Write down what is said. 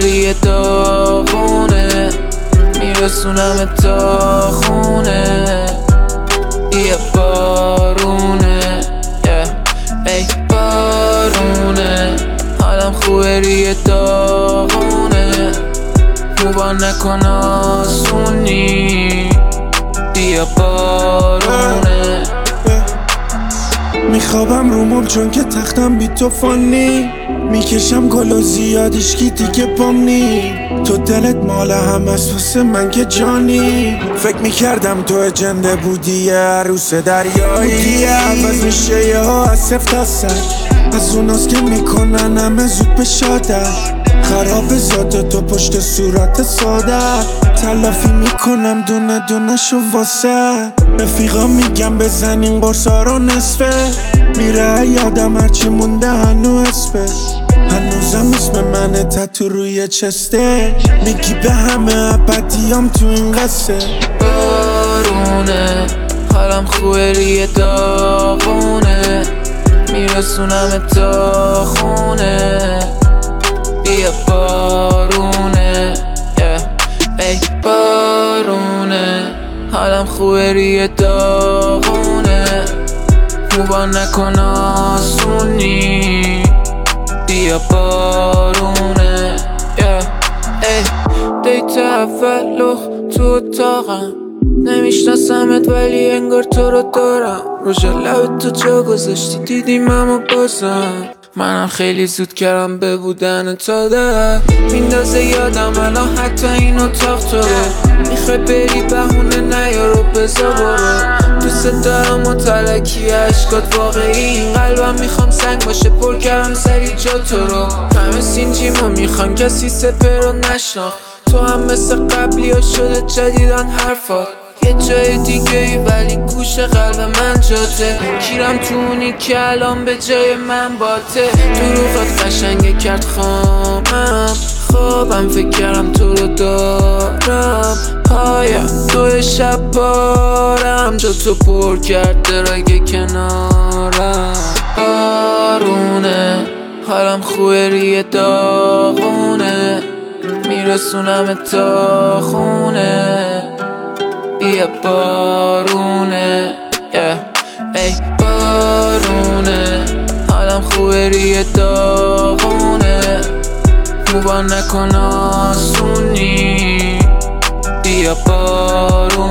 خوبری داغونه، میرسونم تا خونه. یه بارونه ای بارونه، حالم خوبری داغونه، خوبا نکن آسونی. بیا بارونه. میخوابم رو مبل چون که تختم بی تو فانی، میکشم گل و زیادش کی دیگه پام نی. تو دلت مال هم از واسه من که جانی، فکر میکردم تو اجنده بودی عروس دریایی، بودی عوض میشه یه ها از سفت تا سر، از اوناست که میکنن همه زود به شادر. خراب ذات تو پشت صورت ساده، تلافی میکنم دونه دونه شو واسه رفیقا، میگم بزنین قرصا رو نصفه. میره یادم هرچی مونده هنو اسمه، هنوزم اسم منه تتو روی چسته. میگی به همه ابدیام تو این قصه. بارونه حالم خوبری داغونه، میرسونم تا خونه. بیا بارونه ای بارونه، حالم خوبری داغونه، خوبا نکن آسونی. بیا بارونه ای دیت اول لخ تو اتاقم، نمیشناسمت ولی انگار تو رو دارم. روژ لبت تو جا گذاشتی دیدیم اما بازم، منم خیلی زود کردم به بودن تا ده. میندازه یادم الان حتی این اتاق تو رو، میخوای بری بهونه نیارو بزا برو. دوست دارم و تلکی عشقات واقعی، این قلبم میخوام سنگ باشه پر کردم سری جا تو رو. همه سینجیما میخوام کسی سپر رو نشناخ، تو هم مثل قبلی ها شده جدیدن حرفات. یه جای دیگه ای ولی گوش قلب من جاته، کیرم تو اونی که الان به جای من باته. دروغات قشنگه کرد خامم، خوابم فکر کردم تو رو دارم. پایم تو شب بارم، جا تو پر کرد درگه کنارم. بارونه حالم خوبری داغونه، میرسونم تا خونه. بیا بارونه ای بارونه، حالم خوبری داغونه، خوبا نکن آسونی. بیا بارونه.